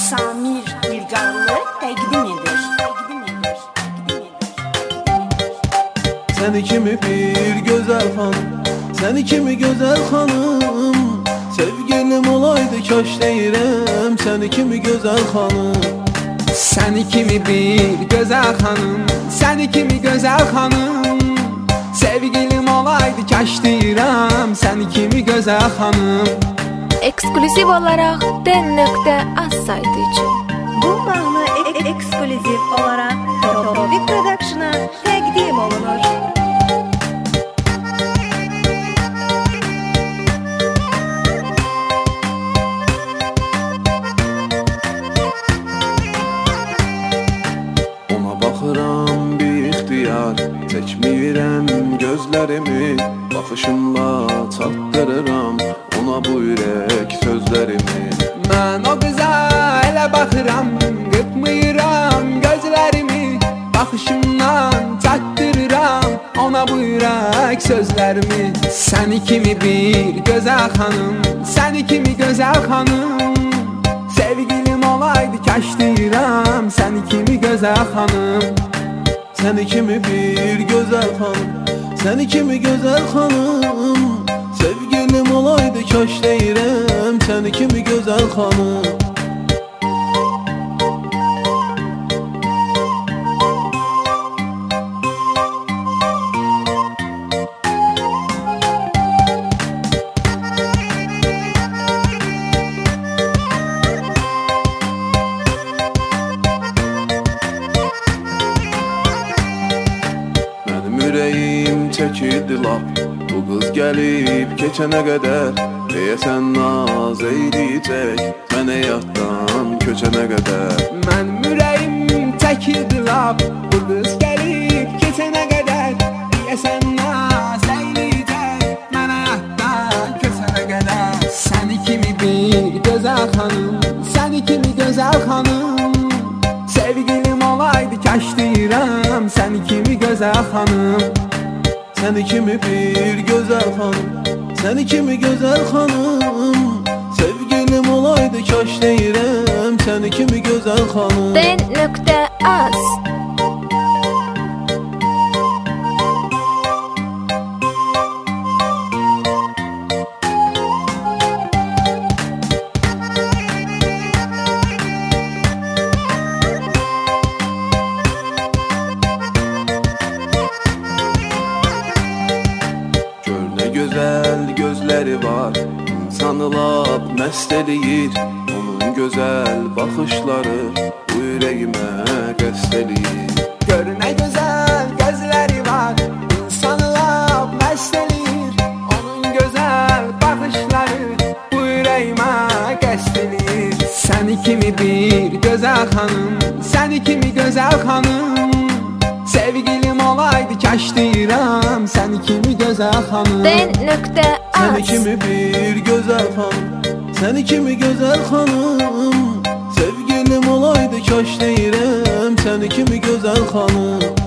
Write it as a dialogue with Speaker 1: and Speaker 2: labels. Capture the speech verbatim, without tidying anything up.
Speaker 1: Samir İlgarlı təqdim edir.
Speaker 2: Səni kimi bir gözəl xanım, səni kimi gözəl xanım, sevgilim olaydı kaş deyirəm, səni kimi gözəl xanım.
Speaker 3: Səni kimi bir gözəl xanım, səni kimi gözəl xanım, sevgilim olaydı kaş deyirəm, səni kimi gözəl xanım.
Speaker 4: Ekskluziv olaraq den.az saytı üçün.
Speaker 5: Bu mahnı ek ekskluziv olaraq Topic Production'a təqdim olunur.
Speaker 2: Ona baxıram bir ixtiyar, çəkmirəm gözlərimi, baxışımla çatdırıram ona bu ürək sözlərimi.
Speaker 3: Mən o qıza elə baxıram, qıpmıram gözlərimi, baxışımdan çatdırıram ona bu ürək sözlərimi. Səni kimi bir gözəl xanım, səni kimi gözəl xanım, sevgilim olaydı kaş deyirəm, səni kimi gözəl xanım.
Speaker 2: Səni kimi bir gözəl xanım, səni kimi gözəl xanım, sevgilim olaydı kaş deyirəm, səni kimi gözəl xanım. Mənim ürəyim çəkildi lap, bu qız gəlib keçənə qədər, deyəsən naz eyləyəcək mənə yaddan köçənə qədər.
Speaker 3: Mənim ürəyim çəkildi lap, bu qız gəlib keçənə qədər, deyəsən naz eyləyəcək mənə yaddan köçənə qədər. Səni kimi bir gözəl xanım, səni kimi gözəl xanım, sevgilim olaydı kaş deyirəm, səni kimi gözəl xanım.
Speaker 2: Səni kimi bir gözəl xanım, səni kimi gözəl xanım, sevgilim olaydı kaş deyirəm, səni kimi gözəl xanım.
Speaker 4: den.az
Speaker 2: Gözəl gözləri var, insanı lap məst eləyir, onun gözəl baxışları bu ürəyimə qəsd eləyir.
Speaker 3: Gör nə gözəl gözləri var, insanı lap məst eləyir, onun gözəl baxışları bu ürəyimə qəsd eləyir. Səni kimi bir gözəl xanım, səni kimi gözəl xanım, sevgilim olaydı kaş deyirəm, səni kimi gözəl xanım.
Speaker 4: den.az
Speaker 2: Səni kimi bir gözəl xanım, səni kimi gözəl xanım, sevgilim olaydı kaş deyirəm, səni kimi gözəl xanım.